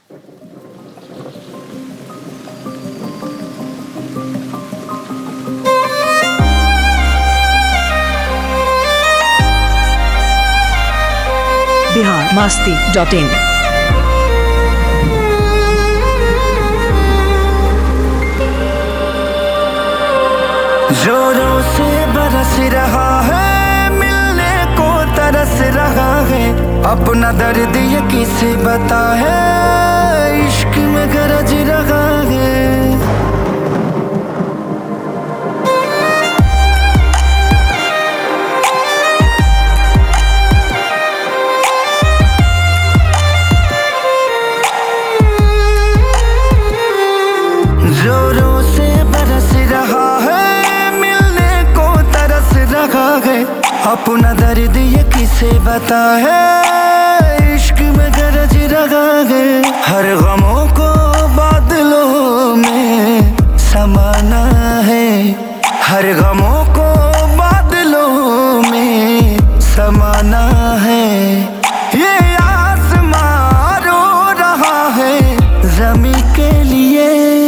biharmasti.in। जोरों से बरस रहा है, मिलने को तरस रहा है, अपना दर्द ये किसे बताए, इश्क में गरज रहा है। जोरों से बरस रहा है, मिलने को तरस रहा है, अपना दर्द ये किसे बताए, इश्क में गरज रहा है। हर गमों को बादलों में समाना है, हर गमों को बादलों में समाना है। ये आसमां रो रहा है ज़मीं के लिए,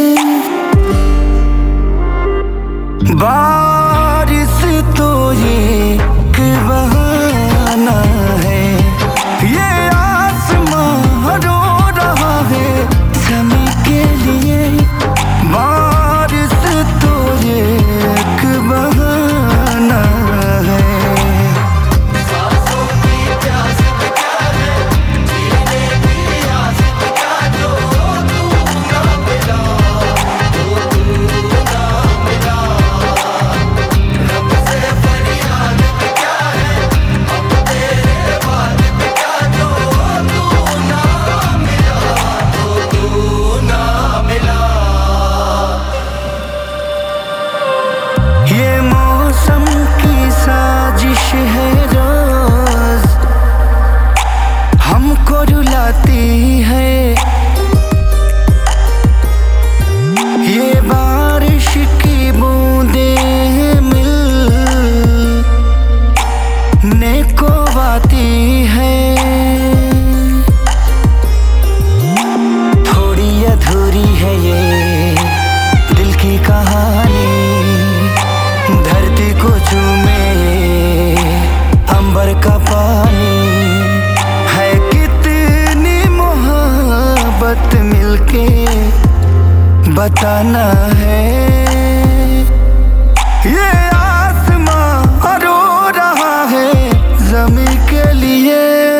बारिश तो ये एक बहाना है। ये आसमां रो रहा है ज़मीं के लिए, बारिश तो ये एक बहाना है। सांसों की प्यास क्या है, जीने की आस क्या, जो तू ना मिला, जो तू ना मिला। ये मौसम की साजिश है, रोज हमको रुलाती है। ये बारिश की बूंदें मिलने को आती है, थोड़ी अधूरी है ये दिल की कहानी। धरती को चूमे अंबर का पानी, है कितनी मोहब्बत मिलके बताना है। ये आसमां रो रहा है ज़मीं के लिए,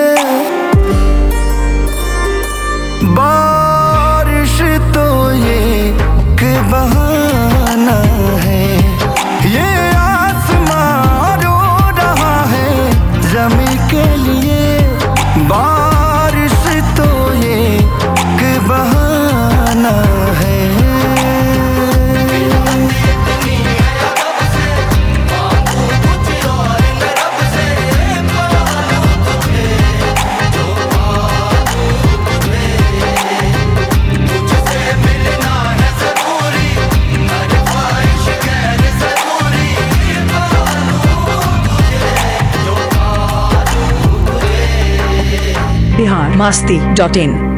बारिश तो ये एक बहाना है। ये आसमां रो रहा है ज़मीं के लिए, बारिश तो ये एक बहाना है। biharmasti.in।